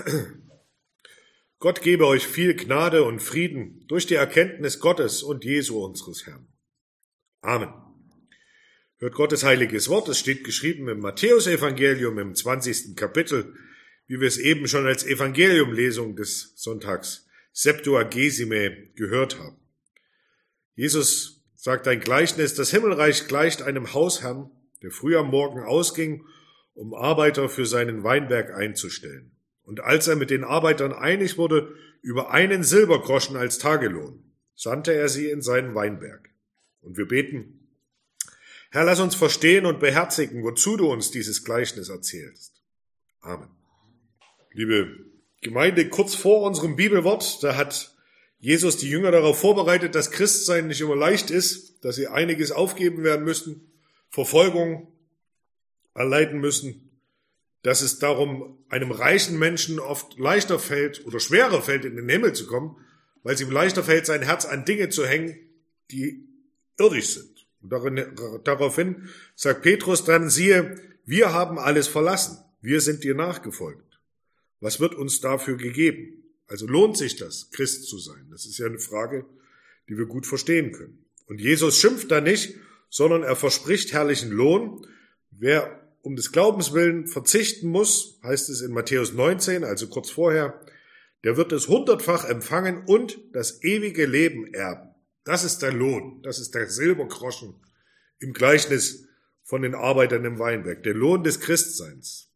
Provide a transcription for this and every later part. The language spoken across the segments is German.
Gott gebe euch viel Gnade und Frieden durch die Erkenntnis Gottes und Jesu unseres Herrn. Amen. Hört Gottes heiliges Wort, es steht geschrieben im Matthäusevangelium im 20. Kapitel, wie wir es eben schon als Evangeliumlesung des Sonntags Septuagesime gehört haben. Jesus sagt ein Gleichnis: Das Himmelreich gleicht einem Hausherrn, der früh am Morgen ausging, um Arbeiter für seinen Weinberg einzustellen. Und als er mit den Arbeitern einig wurde über einen Silbergroschen als Tagelohn, sandte er sie in seinen Weinberg. Und wir beten: Herr, lass uns verstehen und beherzigen, wozu du uns dieses Gleichnis erzählst. Amen. Liebe Gemeinde, kurz vor unserem Bibelwort, da hat Jesus die Jünger darauf vorbereitet, dass Christsein nicht immer leicht ist, dass sie einiges aufgeben werden müssen, Verfolgung erleiden müssen, dass es darum einem reichen Menschen oft leichter fällt oder schwerer fällt, in den Himmel zu kommen, weil es ihm leichter fällt, sein Herz an Dinge zu hängen, die irdisch sind. Und daraufhin sagt Petrus dann: Siehe, wir haben alles verlassen, wir sind dir nachgefolgt. Was wird uns dafür gegeben? Also lohnt sich das, Christ zu sein? Das ist ja eine Frage, die wir gut verstehen können. Und Jesus schimpft da nicht, sondern er verspricht herrlichen Lohn. Wer um des Glaubens willen verzichten muss, heißt es in Matthäus 19, also kurz vorher, der wird es 100-fach empfangen und das ewige Leben erben. Das ist der Lohn, das ist der Silbergroschen im Gleichnis von den Arbeitern im Weinberg, der Lohn des Christseins.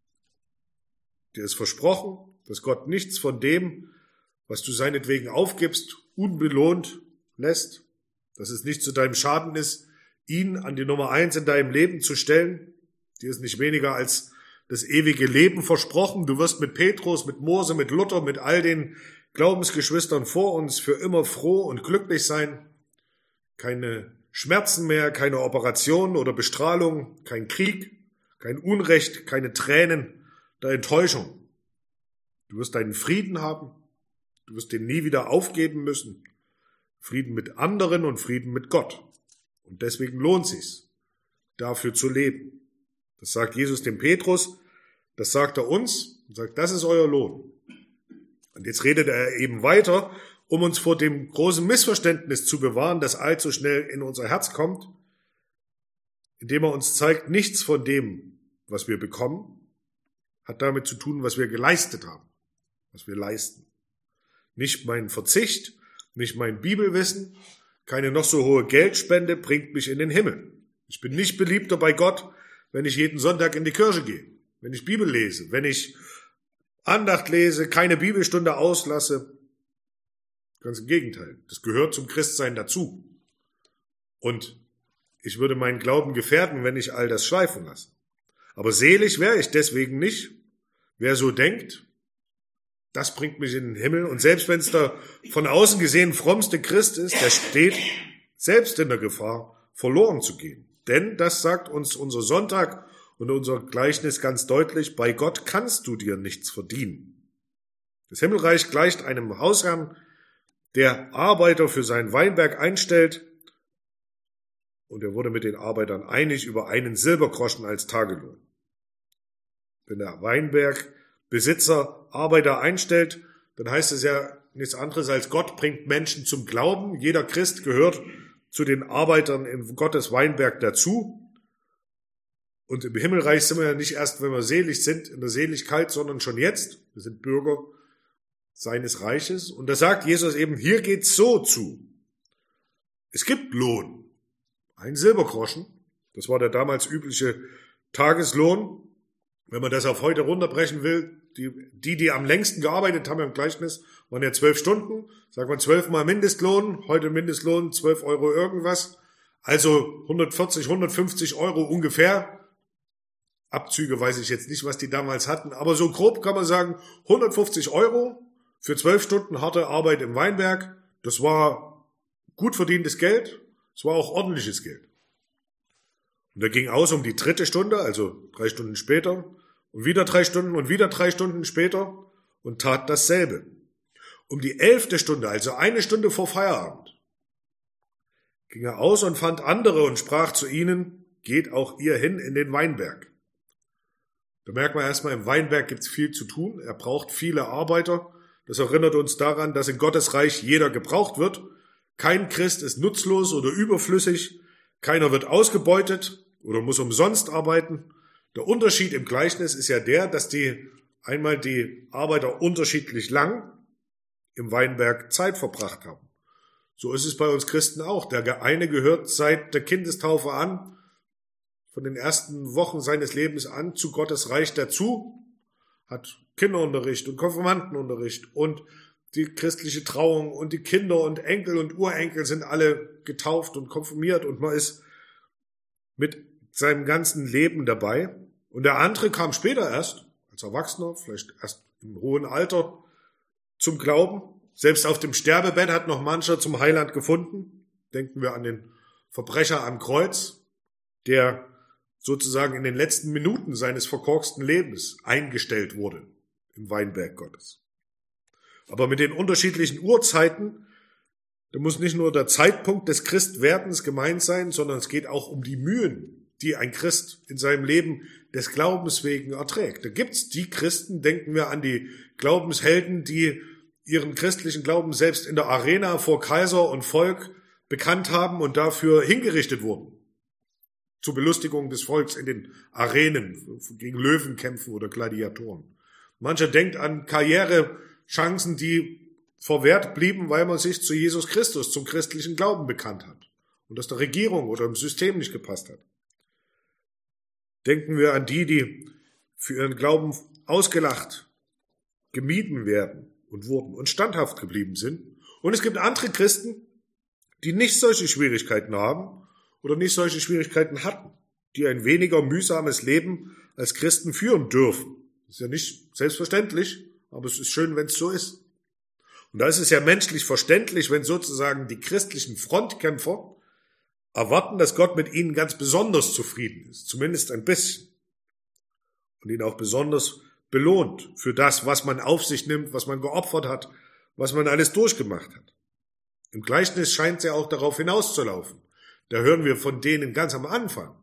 Dir ist versprochen, dass Gott nichts von dem, was du seinetwegen aufgibst, unbelohnt lässt, dass es nicht zu deinem Schaden ist, ihn an die Nummer 1 in deinem Leben zu stellen. Dir ist nicht weniger als das ewige Leben versprochen. Du wirst mit Petrus, mit Mose, mit Luther, mit all den Glaubensgeschwistern vor uns für immer froh und glücklich sein. Keine Schmerzen mehr, keine Operationen oder Bestrahlung, kein Krieg, kein Unrecht, keine Tränen der Enttäuschung. Du wirst deinen Frieden haben. Du wirst den nie wieder aufgeben müssen. Frieden mit anderen und Frieden mit Gott. Und deswegen lohnt sich's, dafür zu leben. Das sagt Jesus dem Petrus, das sagt er uns und sagt, das ist euer Lohn. Und jetzt redet er eben weiter, um uns vor dem großen Missverständnis zu bewahren, das allzu schnell in unser Herz kommt, indem er uns zeigt, nichts von dem, was wir bekommen, hat damit zu tun, was wir geleistet haben, was wir leisten. Nicht mein Verzicht, nicht mein Bibelwissen, keine noch so hohe Geldspende bringt mich in den Himmel. Ich bin nicht beliebter bei Gott, wenn ich jeden Sonntag in die Kirche gehe, wenn ich Bibel lese, wenn ich Andacht lese, keine Bibelstunde auslasse. Ganz im Gegenteil, das gehört zum Christsein dazu. Und ich würde meinen Glauben gefährden, wenn ich all das schleifen lasse. Aber selig wäre ich deswegen nicht. Wer so denkt, das bringt mich in den Himmel. Und selbst wenn es der von außen gesehen frommste Christ ist, der steht selbst in der Gefahr, verloren zu gehen. Denn, das sagt uns unser Sonntag und unser Gleichnis ganz deutlich, bei Gott kannst du dir nichts verdienen. Das Himmelreich gleicht einem Hausherrn, der Arbeiter für seinen Weinberg einstellt, und er wurde mit den Arbeitern einig über einen Silbergroschen als Tagelohn. Wenn der Weinbergbesitzer Arbeiter einstellt, dann heißt es ja nichts anderes als Gott bringt Menschen zum Glauben. Jeder Christ gehört zu den Arbeitern in Gottes Weinberg dazu. Und im Himmelreich sind wir ja nicht erst, wenn wir selig sind, in der Seligkeit, sondern schon jetzt. Wir sind Bürger seines Reiches. Und da sagt Jesus eben, hier geht's so zu. Es gibt Lohn. Ein Silbergroschen. Das war der damals übliche Tageslohn. Wenn man das auf heute runterbrechen will, die am längsten gearbeitet haben im Gleichnis, waren ja 12 Stunden, sagt man 12 mal Mindestlohn, heute Mindestlohn 12 Euro irgendwas, also 140, 150 Euro ungefähr. Abzüge weiß ich jetzt nicht, was die damals hatten, aber so grob kann man sagen, 150 Euro für 12 Stunden harte Arbeit im Weinberg, das war gut verdientes Geld, es war auch ordentliches Geld. Und er ging aus um die 3. Stunde, also 3 Stunden später, und wieder 3 Stunden und wieder 3 Stunden später und tat dasselbe. Um die 11. Stunde, also 1 Stunde vor Feierabend, ging er aus und fand andere und sprach zu ihnen, geht auch ihr hin in den Weinberg. Da merkt man erstmal, im Weinberg gibt es viel zu tun. Er braucht viele Arbeiter. Das erinnert uns daran, dass in Gottes Reich jeder gebraucht wird. Kein Christ ist nutzlos oder überflüssig. Keiner wird ausgebeutet oder muss umsonst arbeiten. Der Unterschied im Gleichnis ist ja der, dass die Arbeiter unterschiedlich lang im Weinberg Zeit verbracht haben. So ist es bei uns Christen auch. Der eine gehört seit der Kindestaufe an, von den ersten Wochen seines Lebens an, zu Gottes Reich dazu, hat Kinderunterricht und Konfirmandenunterricht und die christliche Trauung und die Kinder und Enkel und Urenkel sind alle getauft und konfirmiert und man ist mit seinem ganzen Leben dabei. Und der andere kam später erst, als Erwachsener, vielleicht erst im hohen Alter, zum Glauben. Selbst auf dem Sterbebett hat noch mancher zum Heiland gefunden. Denken wir an den Verbrecher am Kreuz, der sozusagen in den letzten Minuten seines verkorksten Lebens eingestellt wurde im Weinberg Gottes. Aber mit den unterschiedlichen Uhrzeiten, da muss nicht nur der Zeitpunkt des Christwerdens gemeint sein, sondern es geht auch um die Mühen, die ein Christ in seinem Leben des Glaubens wegen erträgt. Da gibt's die Christen, denken wir an die Glaubenshelden, die ihren christlichen Glauben selbst in der Arena vor Kaiser und Volk bekannt haben und dafür hingerichtet wurden. Zur Belustigung des Volks in den Arenen, gegen Löwenkämpfen oder Gladiatoren. Mancher denkt an Karrierechancen, die verwehrt blieben, weil man sich zu Jesus Christus, zum christlichen Glauben bekannt hat und das der Regierung oder im System nicht gepasst hat. Denken wir an die für ihren Glauben ausgelacht, gemieden werden und wurden und standhaft geblieben sind. Und es gibt andere Christen, die nicht solche Schwierigkeiten haben oder nicht solche Schwierigkeiten hatten, die ein weniger mühsames Leben als Christen führen dürfen. Das ist ja nicht selbstverständlich, aber es ist schön, wenn es so ist. Und da ist es ja menschlich verständlich, wenn sozusagen die christlichen Frontkämpfer erwarten, dass Gott mit ihnen ganz besonders zufrieden ist, zumindest ein bisschen. Und ihn auch besonders belohnt für das, was man auf sich nimmt, was man geopfert hat, was man alles durchgemacht hat. Im Gleichnis scheint es ja auch darauf hinauszulaufen. Da hören wir von denen ganz am Anfang.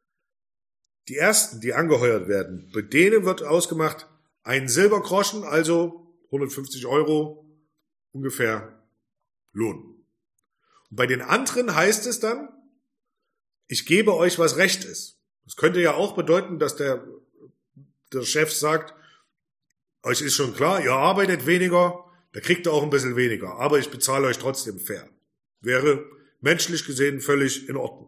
Die ersten, die angeheuert werden, bei denen wird ausgemacht, ein Silbergroschen, also 150 € ungefähr Lohn. Und bei den anderen heißt es dann, ich gebe euch, was recht ist. Das könnte ja auch bedeuten, dass der Chef sagt, euch ist schon klar, ihr arbeitet weniger, da kriegt ihr auch ein bisschen weniger, aber ich bezahle euch trotzdem fair. Wäre menschlich gesehen völlig in Ordnung.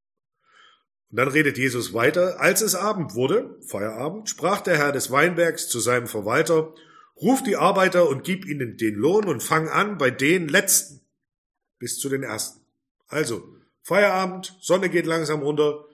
Und dann redet Jesus weiter. Als es Abend wurde, Feierabend, sprach der Herr des Weinbergs zu seinem Verwalter, ruf die Arbeiter und gib ihnen den Lohn und fang an bei den Letzten bis zu den Ersten. Also, Feierabend, Sonne geht langsam runter.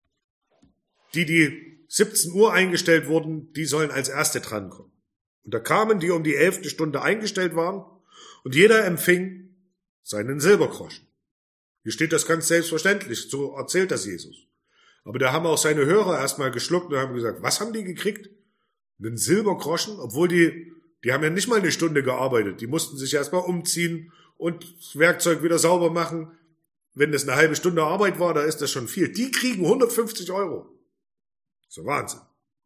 Die 17 Uhr eingestellt wurden, die sollen als Erste drankommen. Und da kamen die um die 11. Stunde eingestellt waren und jeder empfing seinen Silbergroschen. Hier steht das ganz selbstverständlich, so erzählt das Jesus. Aber da haben auch seine Hörer erstmal geschluckt und haben gesagt, was haben die gekriegt? Einen Silbergroschen? Obwohl die haben ja nicht mal eine Stunde gearbeitet. Die mussten sich erstmal umziehen und das Werkzeug wieder sauber machen. Wenn das eine halbe Stunde Arbeit war, da ist das schon viel. Die kriegen 150 €. Das ist ja Wahnsinn.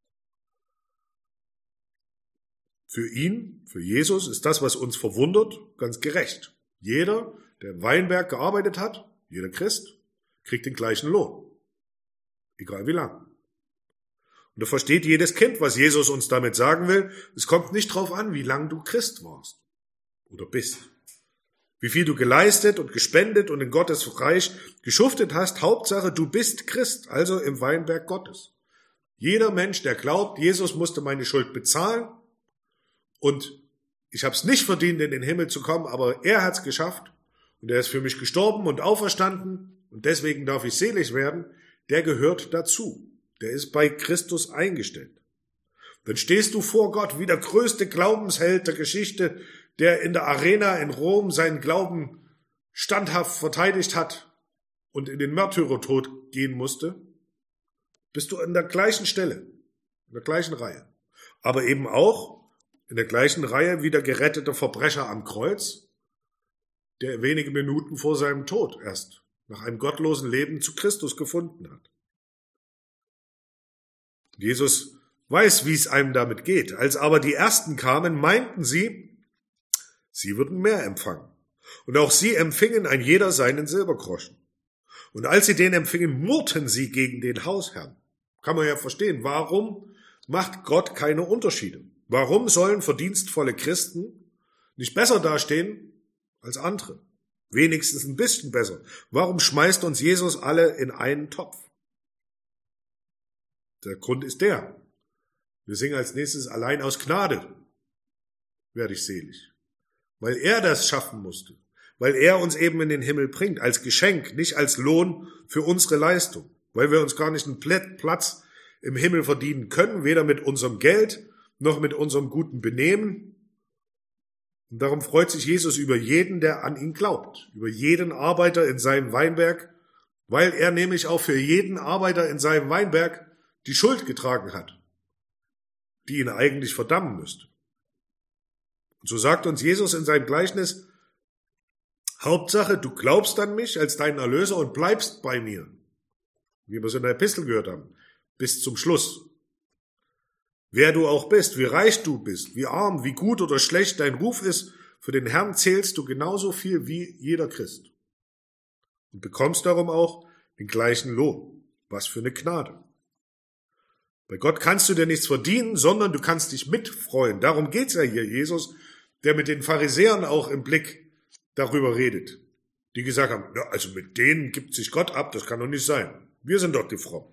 Für ihn, für Jesus, ist das, was uns verwundert, ganz gerecht. Jeder, der im Weinberg gearbeitet hat, jeder Christ, kriegt den gleichen Lohn. Egal wie lang. Und da versteht jedes Kind, was Jesus uns damit sagen will. Es kommt nicht drauf an, wie lang du Christ warst oder bist. Wie viel du geleistet und gespendet und in Gottes Reich geschuftet hast. Hauptsache, du bist Christ, also im Weinberg Gottes. Jeder Mensch, der glaubt, Jesus musste meine Schuld bezahlen und ich habe es nicht verdient, in den Himmel zu kommen, aber er hat es geschafft und er ist für mich gestorben und auferstanden und deswegen darf ich selig werden, der gehört dazu. Der ist bei Christus eingestellt. Dann stehst du vor Gott wie der größte Glaubensheld der Geschichte, der in der Arena in Rom seinen Glauben standhaft verteidigt hat und in den Märtyrertod gehen musste, bist du an der gleichen Stelle, in der gleichen Reihe. Aber eben auch in der gleichen Reihe wie der gerettete Verbrecher am Kreuz, der wenige Minuten vor seinem Tod erst nach einem gottlosen Leben zu Christus gefunden hat. Jesus weiß, wie es einem damit geht. Als aber die Ersten kamen, meinten sie, sie würden mehr empfangen. Und auch sie empfingen ein jeder seinen Silbergroschen. Und als sie den empfingen, murrten sie gegen den Hausherrn. Kann man ja verstehen, warum macht Gott keine Unterschiede? Warum sollen verdienstvolle Christen nicht besser dastehen als andere? Wenigstens ein bisschen besser. Warum schmeißt uns Jesus alle in einen Topf? Der Grund ist der. Wir singen als nächstes, allein aus Gnade werde ich selig. Weil er das schaffen musste. Weil er uns eben in den Himmel bringt, als Geschenk, nicht als Lohn für unsere Leistung. Weil wir uns gar nicht einen Platz im Himmel verdienen können, weder mit unserem Geld noch mit unserem guten Benehmen. Und darum freut sich Jesus über jeden, der an ihn glaubt, über jeden Arbeiter in seinem Weinberg, weil er nämlich auch für jeden Arbeiter in seinem Weinberg die Schuld getragen hat, die ihn eigentlich verdammen müsste. Und so sagt uns Jesus in seinem Gleichnis, Hauptsache, du glaubst an mich als deinen Erlöser und bleibst bei mir, wie wir es in der Epistel gehört haben, bis zum Schluss. Wer du auch bist, wie reich du bist, wie arm, wie gut oder schlecht dein Ruf ist, für den Herrn zählst du genauso viel wie jeder Christ. Und bekommst darum auch den gleichen Lohn. Was für eine Gnade. Bei Gott kannst du dir nichts verdienen, sondern du kannst dich mitfreuen. Darum geht's ja hier, Jesus, der mit den Pharisäern auch im Blick darüber redet. Die gesagt haben, ja, also mit denen gibt sich Gott ab, das kann doch nicht sein. Wir sind doch die Frommen.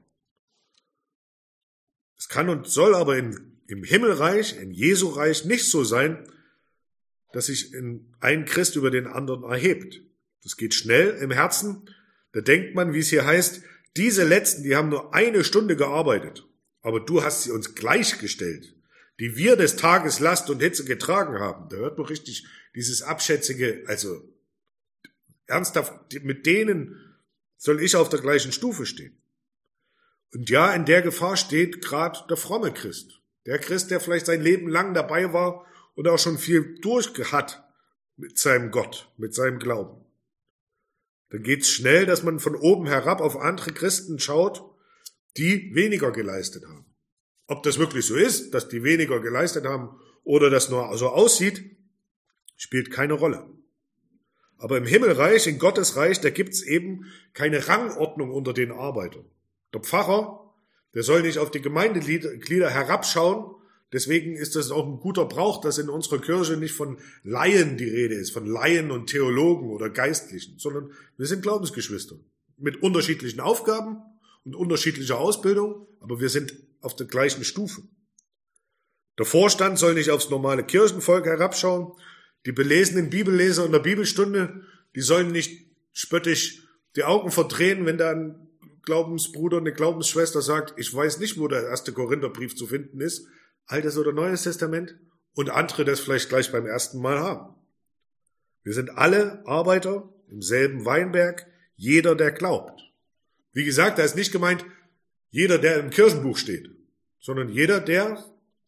Es kann und soll aber im Himmelreich, im Jesu-Reich nicht so sein, dass sich ein Christ über den anderen erhebt. Das geht schnell im Herzen. Da denkt man, wie es hier heißt, diese Letzten, die haben nur 1 Stunde gearbeitet, aber du hast sie uns gleichgestellt, die wir des Tages Last und Hitze getragen haben. Da hört man richtig dieses abschätzige, also ernsthaft, mit denen soll ich auf der gleichen Stufe stehen. Und ja, in der Gefahr steht gerade der fromme Christ. Der Christ, der vielleicht sein Leben lang dabei war und auch schon viel durchgehat mit seinem Gott, mit seinem Glauben. Dann geht's schnell, dass man von oben herab auf andere Christen schaut, die weniger geleistet haben. Ob das wirklich so ist, dass die weniger geleistet haben oder das nur so aussieht, spielt keine Rolle. Aber im Himmelreich, in Gottes Reich, da gibt's eben keine Rangordnung unter den Arbeitern. Der Pfarrer, der soll nicht auf die Gemeindeglieder herabschauen. Deswegen ist das auch ein guter Brauch, dass in unserer Kirche nicht von Laien die Rede ist, von Laien und Theologen oder Geistlichen, sondern wir sind Glaubensgeschwister mit unterschiedlichen Aufgaben und unterschiedlicher Ausbildung, aber wir sind auf der gleichen Stufe. Der Vorstand soll nicht aufs normale Kirchenvolk herabschauen. Die belesenen Bibelleser in der Bibelstunde, die sollen nicht spöttisch die Augen verdrehen, wenn da ein Glaubensbruder, eine Glaubensschwester sagt, ich weiß nicht, wo der 1. Korintherbrief zu finden ist, Altes oder Neues Testament, und andere das vielleicht gleich beim ersten Mal haben. Wir sind alle Arbeiter im selben Weinberg, jeder, der glaubt. Wie gesagt, da ist nicht gemeint, jeder, der im Kirchenbuch steht, sondern jeder, der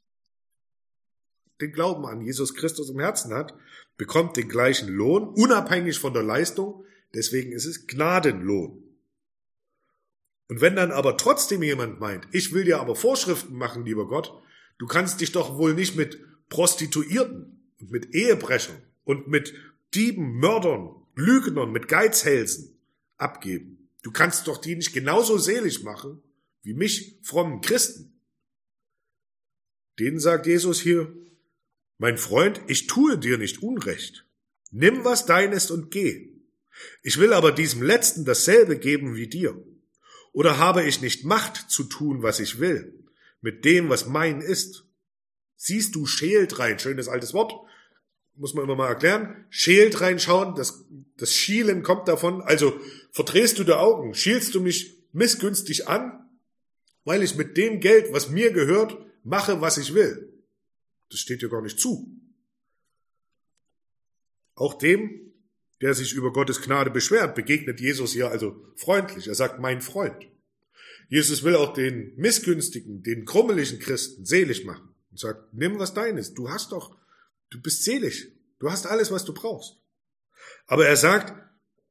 den Glauben an Jesus Christus im Herzen hat, bekommt den gleichen Lohn, unabhängig von der Leistung, deswegen ist es Gnadenlohn. Und wenn dann aber trotzdem jemand meint, ich will dir aber Vorschriften machen, lieber Gott, du kannst dich doch wohl nicht mit Prostituierten und mit Ehebrechern und mit Dieben, Mördern, Lügnern, mit Geizhälsen abgeben. Du kannst doch die nicht genauso selig machen wie mich, frommen Christen. Denen sagt Jesus hier, mein Freund, ich tue dir nicht Unrecht. Nimm, was dein ist und geh. Ich will aber diesem Letzten dasselbe geben wie dir. Oder habe ich nicht Macht zu tun, was ich will, mit dem, was mein ist? Siehst du, schält rein, schönes altes Wort, muss man immer mal erklären, schält reinschauen, das Schielen kommt davon, also verdrehst du die Augen, schielst du mich missgünstig an, weil ich mit dem Geld, was mir gehört, mache, was ich will. Das steht dir gar nicht zu. Auch dem, der sich über Gottes Gnade beschwert, begegnet Jesus hier also freundlich. Er sagt, mein Freund. Jesus will auch den missgünstigen, den krummeligen Christen selig machen und sagt, nimm, was dein ist. Du bist selig. Du hast alles, was du brauchst. Aber er sagt,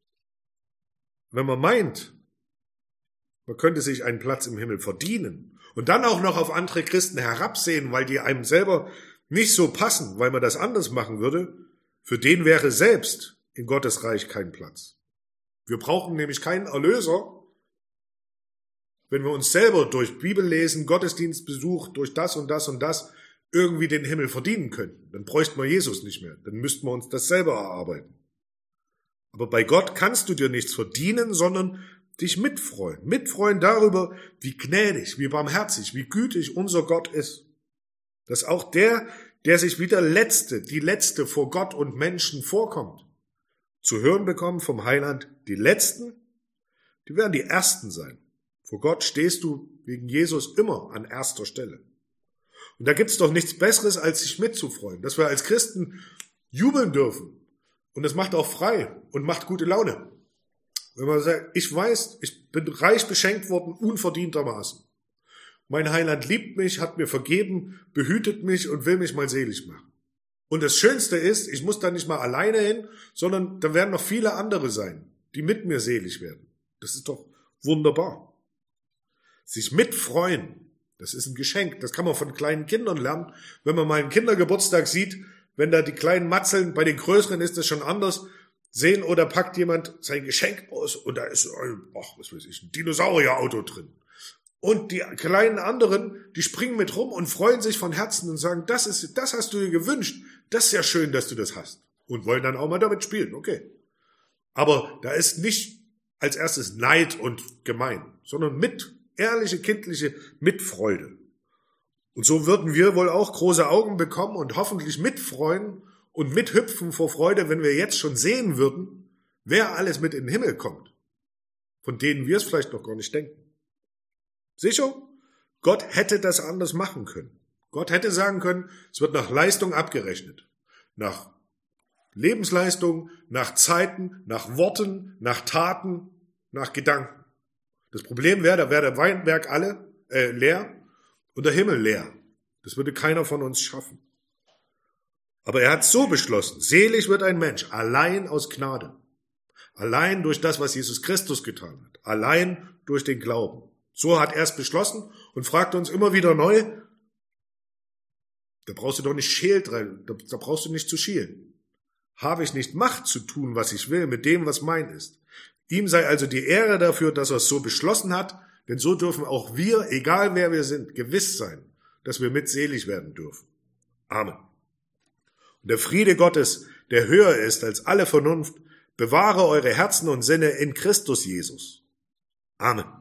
wenn man meint, man könnte sich einen Platz im Himmel verdienen und dann auch noch auf andere Christen herabsehen, weil die einem selber nicht so passen, weil man das anders machen würde, für den wäre selbst in Gottes Reich kein Platz. Wir brauchen nämlich keinen Erlöser, wenn wir uns selber durch Bibellesen, Gottesdienstbesuch, durch das und das und das irgendwie den Himmel verdienen könnten. Dann bräuchten wir Jesus nicht mehr. Dann müssten wir uns das selber erarbeiten. Aber bei Gott kannst du dir nichts verdienen, sondern dich mitfreuen. Mitfreuen darüber, wie gnädig, wie barmherzig, wie gütig unser Gott ist. Dass auch der sich wie die Letzte vor Gott und Menschen vorkommt, zu hören bekommen vom Heiland, die Letzten, die werden die Ersten sein. Vor Gott stehst du wegen Jesus immer an erster Stelle. Und da gibt's doch nichts Besseres, als sich mitzufreuen, dass wir als Christen jubeln dürfen. Und das macht auch frei und macht gute Laune. Wenn man sagt, ich weiß, ich bin reich beschenkt worden, unverdientermaßen. Mein Heiland liebt mich, hat mir vergeben, behütet mich und will mich mal selig machen. Und das Schönste ist, ich muss da nicht mal alleine hin, sondern da werden noch viele andere sein, die mit mir selig werden. Das ist doch wunderbar. Sich mitfreuen, das ist ein Geschenk. Das kann man von kleinen Kindern lernen. Wenn man mal einen Kindergeburtstag sieht, wenn da die kleinen Matzeln, bei den Größeren ist das schon anders, sehen oder packt jemand sein Geschenk aus und da ist ein Dinosaurierauto drin. Und die kleinen anderen, die springen mit rum und freuen sich von Herzen und sagen, das hast du dir gewünscht. Das ist ja schön, dass du das hast. Und wollen dann auch mal damit spielen, okay. Aber da ist nicht als erstes Neid und gemein, sondern ehrliche, kindliche Mitfreude. Und so würden wir wohl auch große Augen bekommen und hoffentlich mitfreuen und mithüpfen vor Freude, wenn wir jetzt schon sehen würden, wer alles mit in den Himmel kommt, von denen wir es vielleicht noch gar nicht denken. Sicher? Gott hätte das anders machen können. Gott hätte sagen können, es wird nach Leistung abgerechnet. Nach Lebensleistung, nach Zeiten, nach Worten, nach Taten, nach Gedanken. Das Problem wäre, da wäre der Weinberg leer und der Himmel leer. Das würde keiner von uns schaffen. Aber er hat so beschlossen, selig wird ein Mensch, allein aus Gnade. Allein durch das, was Jesus Christus getan hat. Allein durch den Glauben. So hat er es beschlossen und fragt uns immer wieder neu, da brauchst du doch nicht schält rein, da brauchst du nicht zu schielen. Habe ich nicht Macht zu tun, was ich will, mit dem, was mein ist. Ihm sei also die Ehre dafür, dass er es so beschlossen hat, denn so dürfen auch wir, egal wer wir sind, gewiss sein, dass wir mitselig werden dürfen. Amen. Und der Friede Gottes, der höher ist als alle Vernunft, bewahre eure Herzen und Sinne in Christus Jesus. Amen.